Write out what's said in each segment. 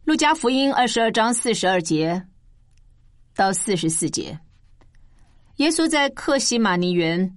路加福音22章42节到44节，耶稣在客西马尼园，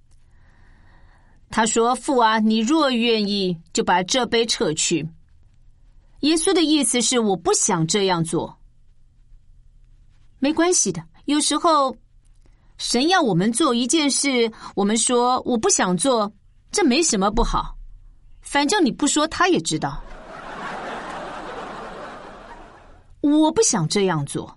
他说：父啊，你若愿意，就把这杯撤去。耶稣的意思是，我不想这样做。没关系的，有时候神要我们做一件事，我们说我不想做，这没什么不好，反正你不说他也知道。我不想这样做，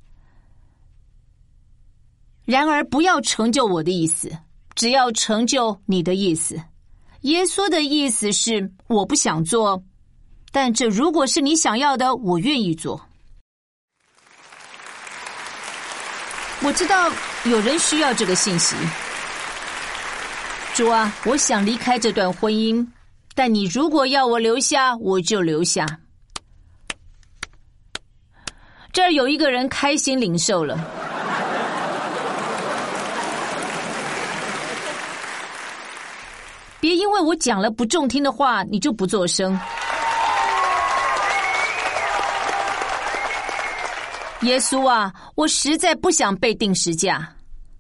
然而不要成就我的意思，只要成就你的意思。耶稣的意思是，我不想做，但这如果是你想要的，我愿意做。我知道有人需要这个信息。主啊，我想离开这段婚姻，但你如果要我留下，我就留下。这儿有一个人开心领受了。别因为我讲了不中听的话，你就不作声。耶稣啊，我实在不想被钉十架。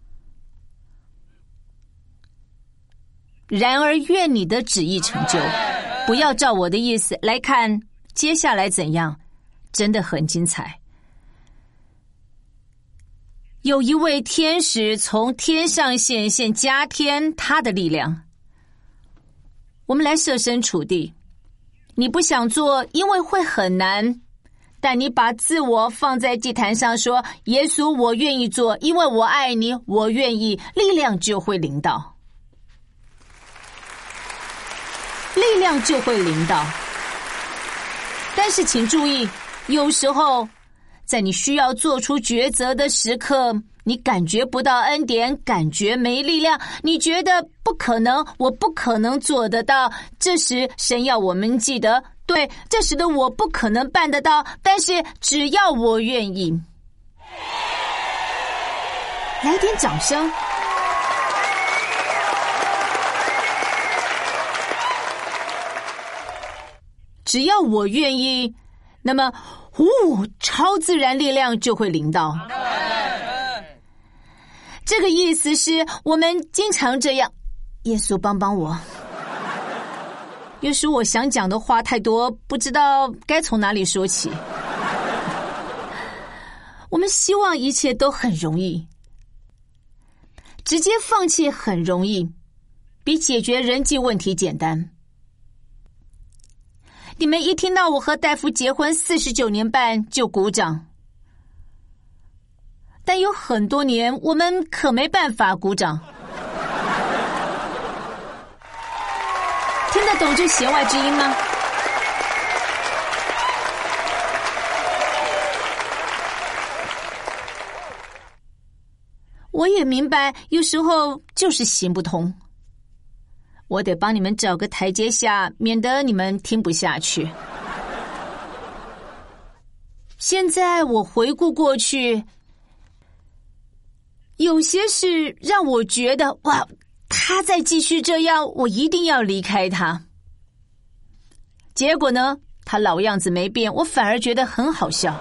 然而愿你的旨意成就，不要照我的意思。来看接下来怎样，真的很精彩。有一位天使从天上显现，加添他的力量。我们来设身处地，你不想做，因为会很难，但你把自我放在祭坛上，说耶稣，我愿意做，因为我爱你，我愿意，力量就会临到，力量就会临到。但是请注意，有时候在你需要做出抉择的时刻，你感觉不到恩典，感觉没力量，你觉得不可能，我不可能做得到。这时神要我们记得，对，这时的我不可能办得到，但是只要我愿意。来点掌声。只要我愿意，那么超自然力量就会临到。这个意思是我们经常这样，耶稣帮帮我。有时我想讲的话太多，不知道该从哪里说起。我们希望一切都很容易，直接放弃很容易，比解决人际问题简单。你们一听到我和大夫结婚49年半就鼓掌，但有很多年我们可没办法鼓掌。听得懂这弦外之音吗？我也明白，有时候就是行不通。我得帮你们找个台阶下，免得你们听不下去。现在我回顾过去，有些事让我觉得，哇，他再继续这样，我一定要离开他。结果呢，他老样子没变，我反而觉得很好笑。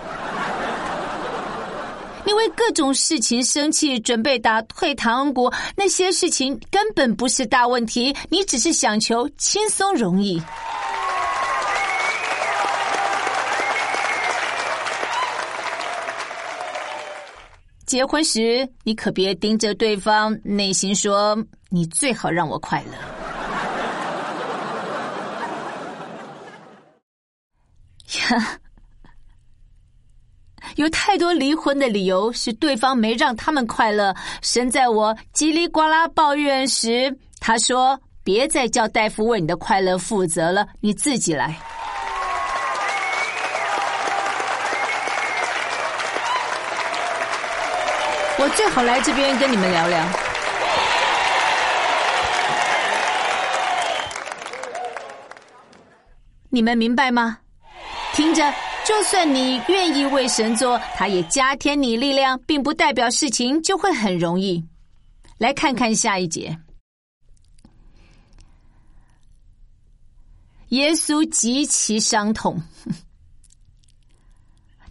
你为各种事情生气，准备打退堂鼓，那些事情根本不是大问题，你只是想求轻松容易。结婚时，你可别盯着对方，内心说你最好让我快乐。呀，有太多离婚的理由是对方没让他们快乐。神在我叽里呱啦抱怨时，他说别再叫大夫为你的快乐负责了，你自己来。我最好来这边跟你们聊聊。你们明白吗？听着，就算你愿意为神做，他也加添你力量，并不代表事情就会很容易。来看看下一节。耶稣极其伤痛。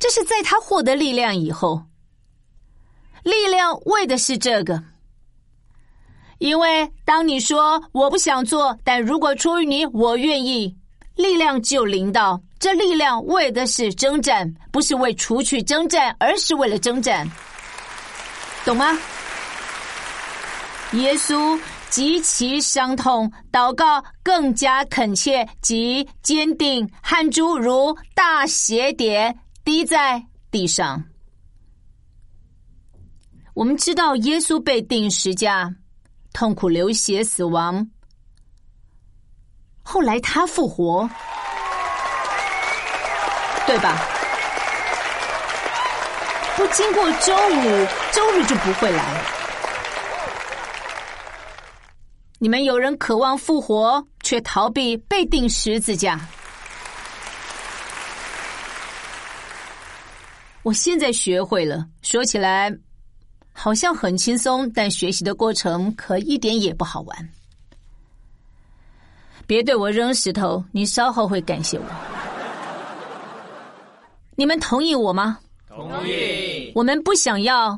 这是在他获得力量以后。力量为的是这个，因为当你说我不想做，但如果出于你我愿意，力量就临到。这力量为的是征战，不是为除去征战，而是为了征战，懂吗？耶稣极其伤痛，祷告更加恳切及坚定，汗珠如大血点滴在地上。我们知道耶稣被钉十架，痛苦流血死亡，后来他复活，对吧？不经过周五，周日就不会来。你们有人渴望复活，却逃避被钉十字架。我现在学会了，说起来好像很轻松，但学习的过程可一点也不好玩。别对我扔石头，你稍后会感谢我。你们同意我吗？ 同意。 我们不想要，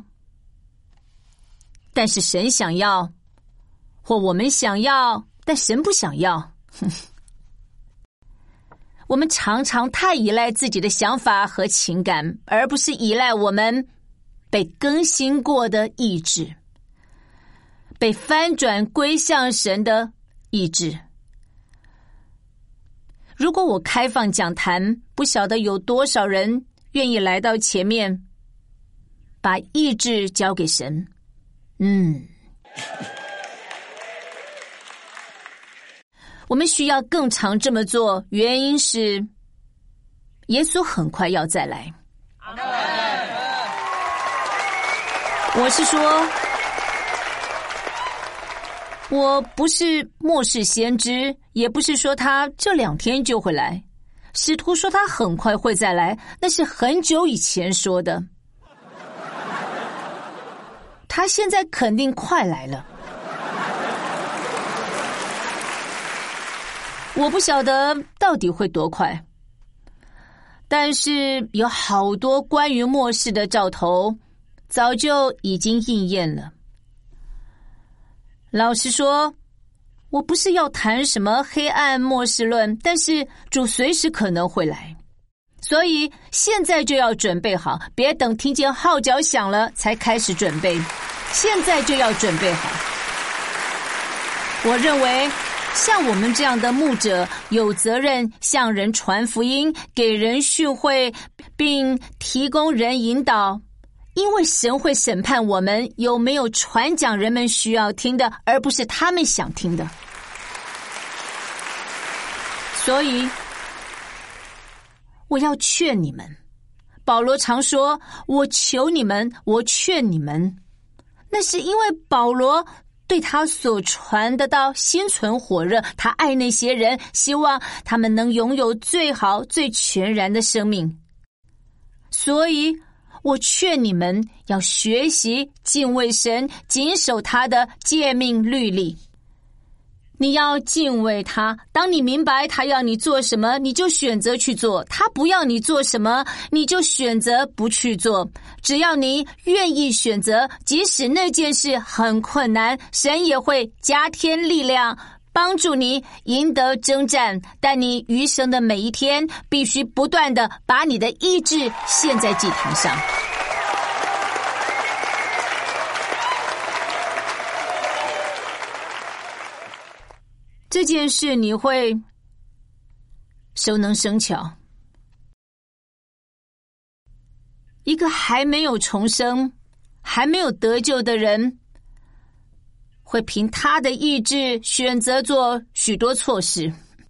但是神想要，或我们想要，但神不想要。我们常常太依赖自己的想法和情感，而不是依赖我们被更新过的意志，被翻转归向神的意志。如果我开放讲坛，不晓得有多少人愿意来到前面，把意志交给神。我们需要更常这么做，原因是耶稣很快要再来。我是说，我不是末世先知，也不是说他这2天就会来。使徒说他很快会再来，那是很久以前说的。他现在肯定快来了。我不晓得到底会多快，但是有好多关于末世的兆头早就已经应验了。老实说，我不是要谈什么黑暗末世论，但是主随时可能会来，所以现在就要准备好，别等听见号角响了才开始准备，现在就要准备好。我认为像我们这样的牧者有责任向人传福音，给人训诲，并提供人引导，因为神会审判我们有没有传讲人们需要听的，而不是他们想听的。所以我要劝你们，保罗常说，我求你们，我劝你们，那是因为保罗对他所传的道心存火热，他爱那些人，希望他们能拥有最好最全然的生命。所以我劝你们要学习敬畏神，谨守他的诫命律例。你要敬畏他，当你明白他要你做什么，你就选择去做，他不要你做什么，你就选择不去做。只要你愿意选择，即使那件事很困难，神也会加添力量帮助你赢得征战。但你余生的每一天必须不断地把你的意志献在祭坛上。这件事你会熟能生巧。一个还没有重生、还没有得救的人，会凭他的意志选择做许多错事。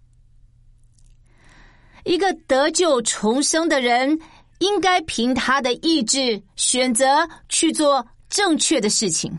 一个得救重生的人，应该凭他的意志选择去做正确的事情。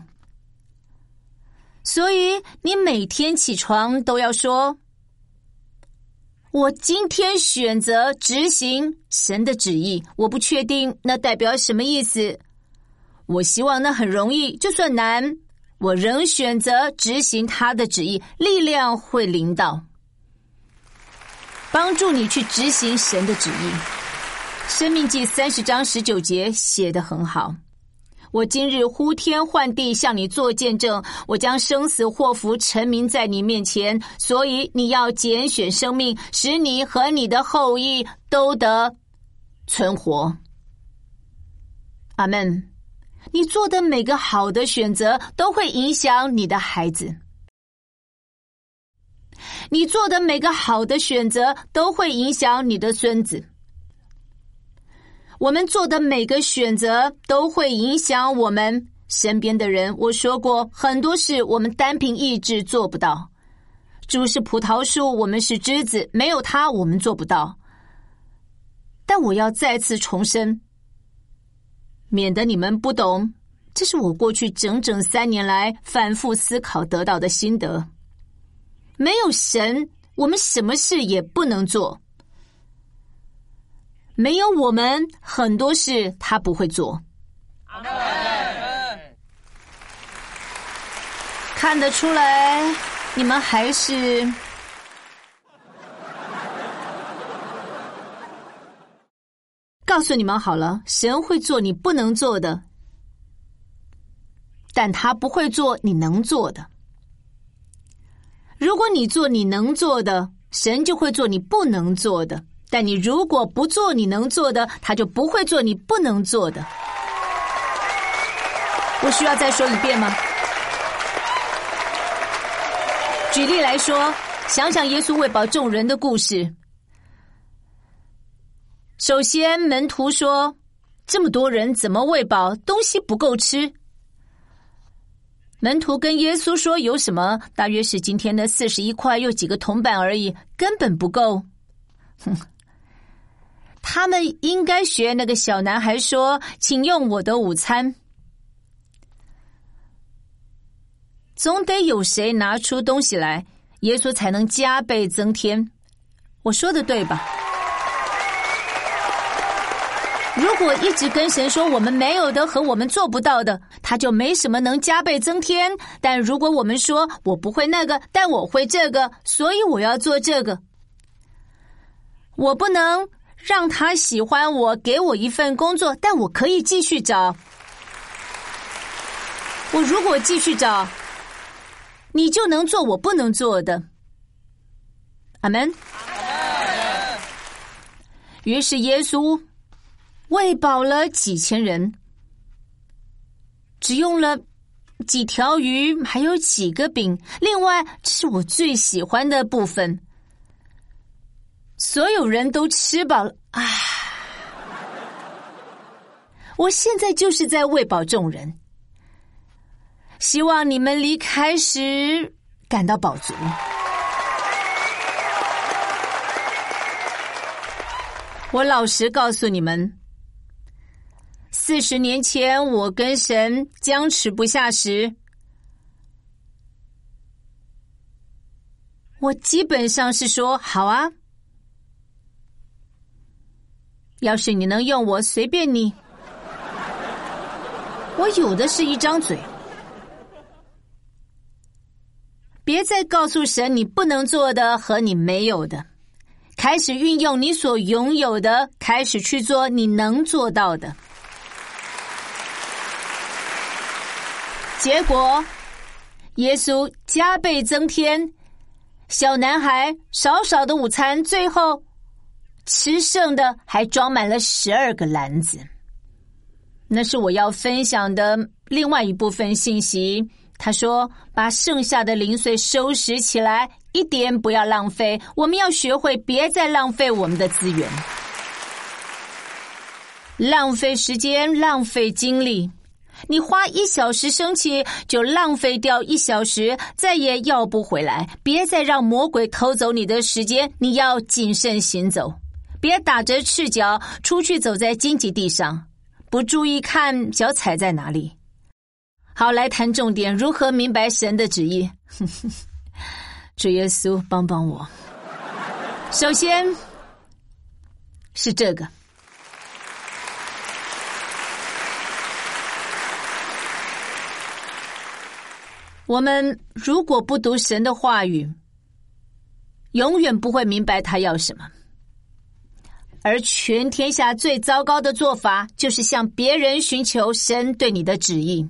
所以你每天起床都要说，我今天选择执行神的旨意。我不确定那代表什么意思，我希望那很容易，就算难，我仍选择执行他的旨意，力量会临到，帮助你去执行神的旨意。 申命记30章19节写得很好，我今日呼天唤地向你做见证，我将生死祸福陈明在你面前，所以你要拣选生命，使你和你的后裔都得存活。阿们。你做的每个好的选择都会影响你的孩子，你做的每个好的选择都会影响你的孙子，我们做的每个选择都会影响我们身边的人。我说过，很多事我们单凭意志做不到，主是葡萄树，我们是枝子，没有它我们做不到。但我要再次重申，免得你们不懂，这是我过去整整3年来反复思考得到的心得。没有神，我们什么事也不能做。没有我们，很多事他不会做。看得出来，你们还是告诉你们好了，神会做你不能做的，但他不会做你能做的。如果你做你能做的，神就会做你不能做的，但你如果不做你能做的，他就不会做你不能做的。我需要再说一遍吗？举例来说，想想耶稣喂饱众人的故事。首先，门徒说，这么多人怎么喂饱？东西不够吃。门徒跟耶稣说，有什么？大约是今天的41块又几个铜板而已，根本不够。他们应该学那个小男孩说，请用我的午餐。总得有谁拿出东西来，耶稣才能加倍增添。我说的对吧？如果一直跟神说我们没有的和我们做不到的，他就没什么能加倍增添。但如果我们说我不会那个，但我会这个，所以我要做这个，我不能让他喜欢我，给我一份工作，但我可以继续找。我如果继续找，你就能做我不能做的。阿们。于是耶稣喂饱了几千人，只用了几条鱼，还有几个饼。另外，这是我最喜欢的部分，所有人都吃饱了啊！我现在就是在喂饱众人，希望你们离开时感到饱足。我老实告诉你们，40年前我跟神僵持不下时，我基本上是说好啊，要是你能用我，随便你。我有的是一张嘴，别再告诉神你不能做的和你没有的，开始运用你所拥有的，开始去做你能做到的。结果耶稣加倍增添，小男孩少少的午餐，最后吃剩的还装满了12个篮子。那是我要分享的另外一部分信息。他说，把剩下的零碎收拾起来，一点不要浪费。我们要学会别再浪费我们的资源，浪费时间，浪费精力。你花1小时生气，就浪费掉1小时，再也要不回来。别再让魔鬼偷走你的时间，你要谨慎行走，别打着赤脚出去走在荆棘地上，不注意看脚踩在哪里。好，来谈重点，如何明白神的旨意。主耶稣帮帮我。首先是这个，我们如果不读神的话语，永远不会明白他要什么。 而全天下最糟糕的做法，就是向别人寻求神对你的旨意。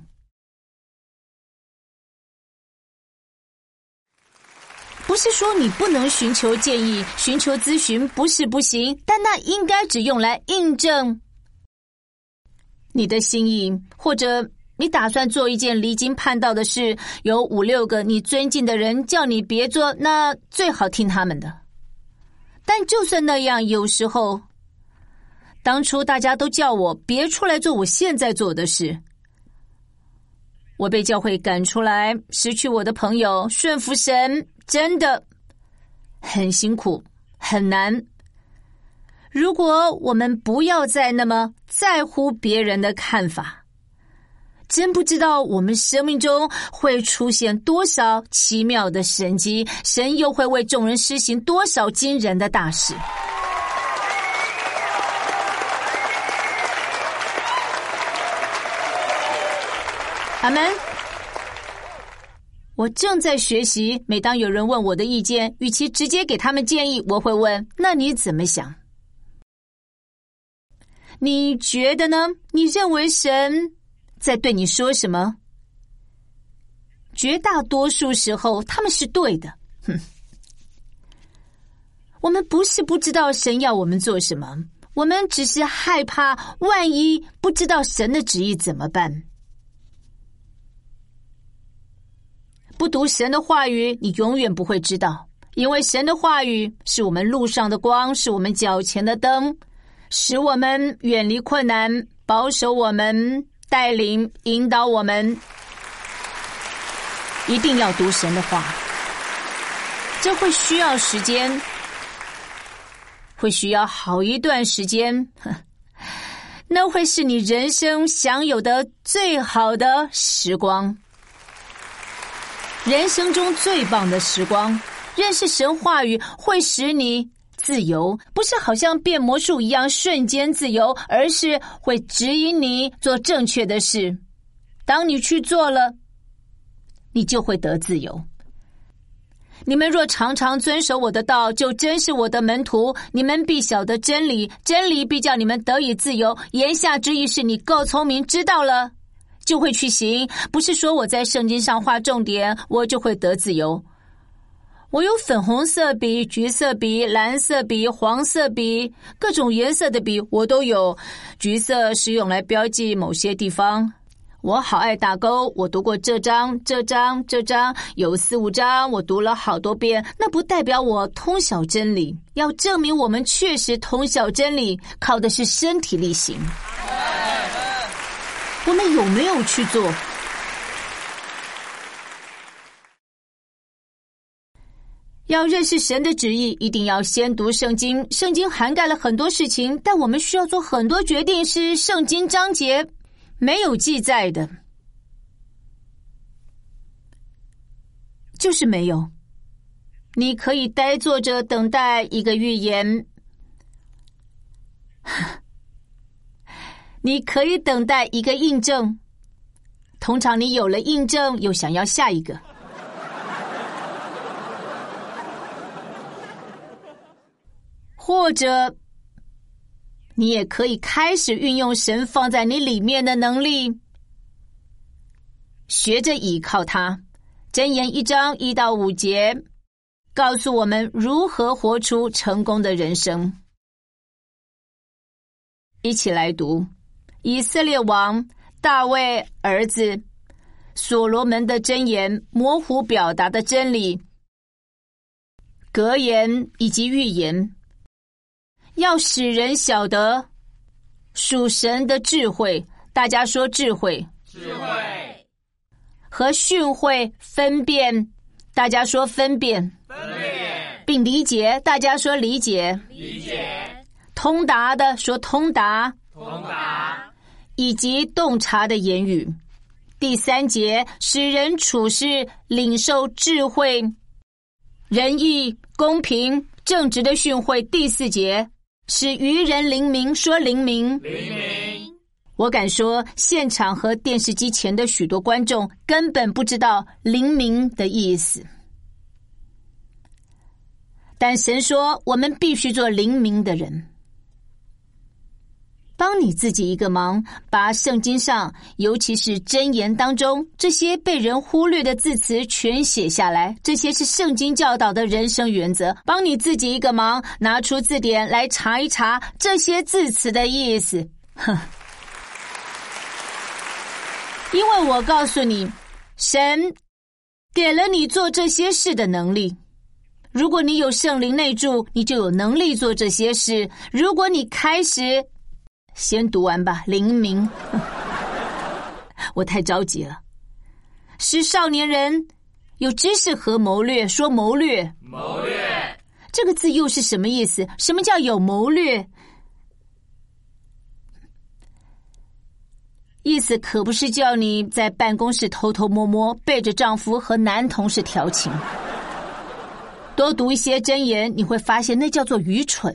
不是说你不能寻求建议、寻求咨询，不是不行，但那应该只用来印证你的心意，或者你打算做一件离经叛道的事，有5、6个你尊敬的人叫你别做，那最好听他们的。但就算那样，有时候当初大家都叫我别出来做我现在做的事，我被教会赶出来，失去我的朋友，顺服神，真的很辛苦，很难。如果我们不要再那么在乎别人的看法，真不知道我们生命中会出现多少奇妙的神迹，神又会为众人施行多少惊人的大事。阿们。我正在学习，每当有人问我的意见，与其直接给他们建议，我会问：那你怎么想？你觉得呢？你认为神在对你说什么？绝大多数时候他们是对的。我们不是不知道神要我们做什么，我们只是害怕万一不知道神的旨意怎么办。不读神的话语，你永远不会知道，因为神的话语是我们路上的光，是我们脚前的灯，使我们远离困难，保守我们，带领引导我们。一定要读神的话，这会需要时间，会需要好一段时间，那会是你人生享有的最好的时光，人生中最棒的时光。认识神话语会使你自由，不是好像变魔术一样瞬间自由，而是会指引你做正确的事。当你去做了，你就会得自由。你们若常常遵守我的道，就真是我的门徒，你们必晓得真理，真理必叫你们得以自由。言下之意是你够聪明，知道了就会去行，不是说我在圣经上画重点，我就会得自由。我有粉红色笔、橘色笔、蓝色笔、黄色笔，各种颜色的笔我都有。橘色是用来标记某些地方。我好爱打勾，我读过这章、这章、这章，有4、5章，我读了好多遍。那不代表我通晓真理，要证明我们确实通晓真理，靠的是身体力行。我们有没有去做？要认识神的旨意，一定要先读圣经。圣经涵盖了很多事情，但我们需要做很多决定是圣经章节没有记载的，就是没有。你可以呆坐着等待一个预言，你可以等待一个印证，通常你有了印证，又想要下一个。或者你也可以开始运用神放在你里面的能力，学着倚靠它。箴言1章1到5节告诉我们如何活出成功的人生。一起来读以色列王大卫儿子所罗门的箴言，模糊表达的真理、格言以及预言，要使人晓得属神的智慧。大家说智慧， 智慧和训诲分辨，大家说分辨， 分辨并理解，大家说理解， 理解通达的说通达， 通达以及洞察的言语。第3节，使人处事领受智慧、仁义、公平、正直的训诲。第4节，使愚人灵明，说灵明。 灵明， 我敢说，现场和电视机前的许多观众根本不知道灵明的意思。但神说，我们必须做灵明的人。 帮你自己一个忙，把圣经上，尤其是箴言当中这些被人忽略的字词全写下来。这些是圣经教导的人生原则。帮你自己一个忙，拿出字典来查一查这些字词的意思。因为我告诉你，神给了你做这些事的能力。如果你有圣灵内住，你就有能力做这些事。如果你开始，先读完吧，灵明。我太着急了。使少年人有知识和谋略，说谋略。 谋略这个字又是什么意思？什么叫有谋略？意思可不是叫你在办公室偷偷摸摸背着丈夫和男同事调情。多读一些箴言，你会发现那叫做愚蠢。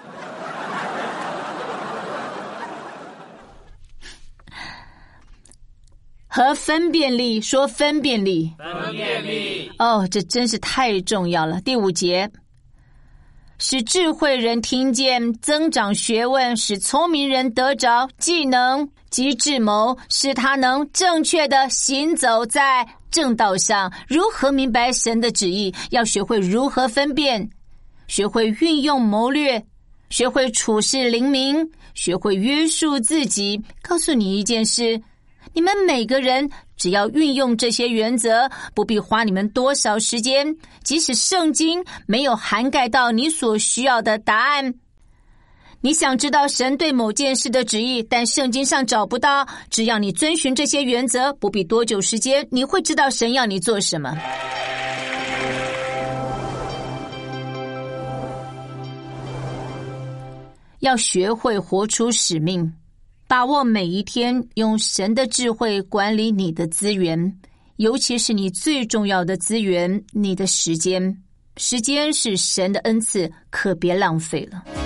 和分辨力，说分辨力。 分辨力哦，这真是太重要了。第5节，使智慧人听见，增长学问，使聪明人得着技能及智谋，使他能正确的行走在正道上。如何明白神的旨意？要学会如何分辨，学会运用谋略，学会处事灵明，学会约束自己。告诉你一件事，你们每个人只要运用这些原则，不必花你们多少时间，即使圣经没有涵盖到你所需要的答案。你想知道神对某件事的旨意，但圣经上找不到，只要你遵循这些原则，不必多久时间，你会知道神要你做什么。要学会活出使命，把握每一天，用神的智慧管理你的资源，尤其是你最重要的资源，你的时间。时间是神的恩赐，可别浪费了。